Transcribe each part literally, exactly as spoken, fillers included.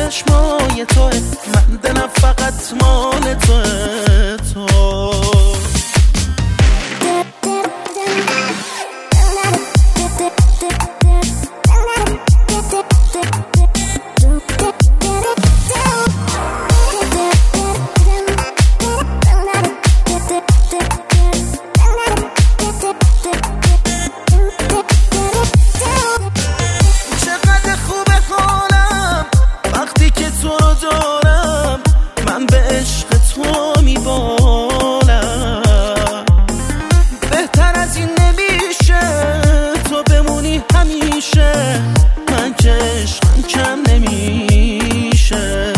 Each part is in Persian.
چشمای توه، من دلم فقط مال توه تو. من که عشقم کم نمیشه،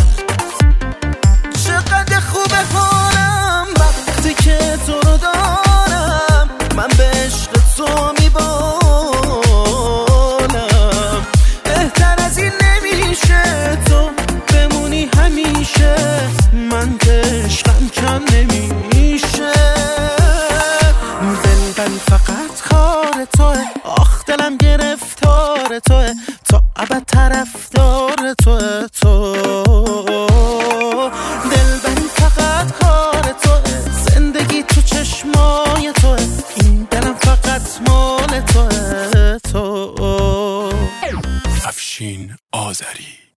چقدر خوبه حالم وقتی که تو رو دارم، من به عشق تو میبالم. بهتر از این نمیشه تو بمونی همیشه، من که عشقم کم نمیشه. دلبری فقط کار توه، آخ دلم گرفتار توه، تا ابد طرفدار توه تو. دلبری فقط کار توه، زندگی تو چشمای توه، این دلم فقط مال توه تو. افشین آذری.